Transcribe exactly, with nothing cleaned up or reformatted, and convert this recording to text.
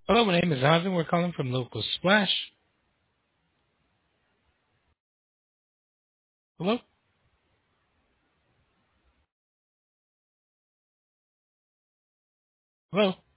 Hello, my name is Ivan. We're calling from Local Splash. Hello? Hello?